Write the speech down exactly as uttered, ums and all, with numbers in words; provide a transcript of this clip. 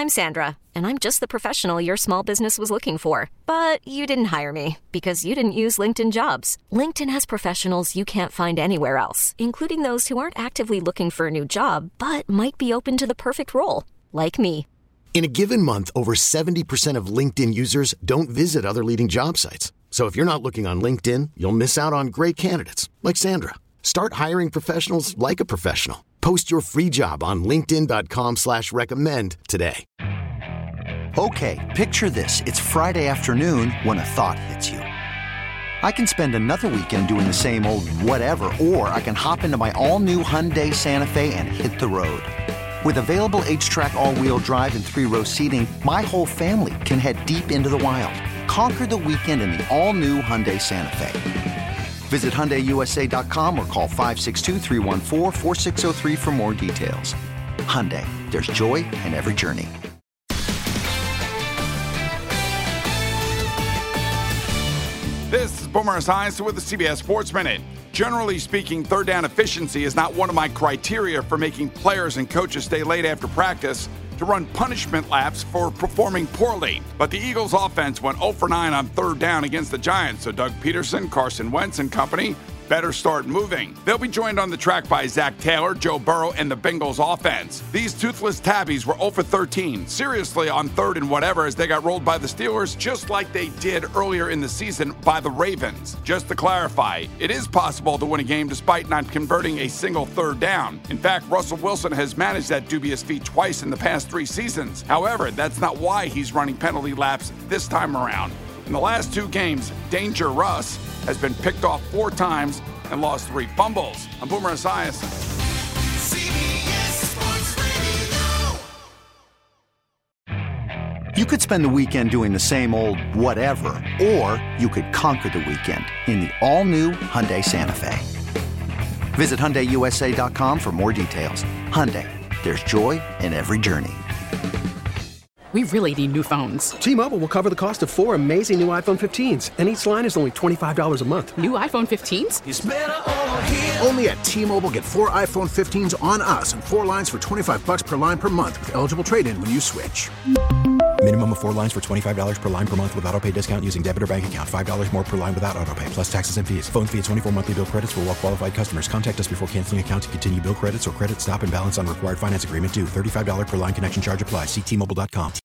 I'm Sandra, and I'm just the professional your small business was looking for. But you didn't hire me because you didn't use LinkedIn Jobs. LinkedIn has professionals you can't find anywhere else, including those who aren't actively looking for a new job, but might be open to the perfect role, like me. In a given month, over seventy percent of LinkedIn users don't visit other leading job sites. So if you're not looking on LinkedIn, you'll miss out on great candidates like Sandra. Start hiring professionals like a professional. Post your free job on linkedin dot com slash recommend today. Okay, picture this. It's Friday afternoon when a thought hits you. I can spend another weekend doing the same old whatever, or I can hop into my all-new Hyundai Santa Fe and hit the road. With available H-Track all-wheel drive and three-row seating, my whole family can head deep into the wild. Conquer the weekend in the all-new Hyundai Santa Fe. Visit Hyundai U S A dot com or call five six two, three one four, four six zero three for more details. Hyundai, there's joy in every journey. This is Boomer Esiason with the C B S Sports Minute. Generally speaking, third down efficiency is not one of my criteria for making players and coaches stay late after practice to run punishment laps for performing poorly. But the Eagles' offense went zero for nine on third down against the Giants, so Doug Peterson, Carson Wentz and company better start moving. They'll be joined on the track by Zach Taylor, Joe Burrow, and the Bengals offense. These toothless tabbies were zero for thirteen, seriously on third and whatever, as they got rolled by the Steelers, just like they did earlier in the season by the Ravens. Just to clarify, it is possible to win a game despite not converting a single third down. In fact, Russell Wilson has managed that dubious feat twice in the past three seasons. However, that's not why he's running penalty laps this time around. In the last two games, Danger Russ has been picked off four times and lost three fumbles. I'm Boomer Esiason. C B S Sports Radio. You could spend the weekend doing the same old whatever, or you could conquer the weekend in the all-new Hyundai Santa Fe. Visit Hyundai U S A dot com for more details. Hyundai, there's joy in every journey. We really need new phones. T-Mobile will cover the cost of four amazing new iPhone fifteens, and each line is only twenty-five dollars a month. New iPhone fifteens? It's better over here. Only at T-Mobile, get four iPhone fifteens on us and four lines for twenty-five bucks per line per month with eligible trade-in when you switch. Minimum of four lines for twenty-five dollars per line per month with autopay discount using debit or bank account. five dollars more per line without autopay, plus taxes and fees. Phone fee at twenty-four monthly bill credits for well-qualified customers. Contact us before canceling account to continue bill credits or credit stop and balance on required finance agreement due. thirty-five dollars per line connection charge applies. See T Mobile dot com.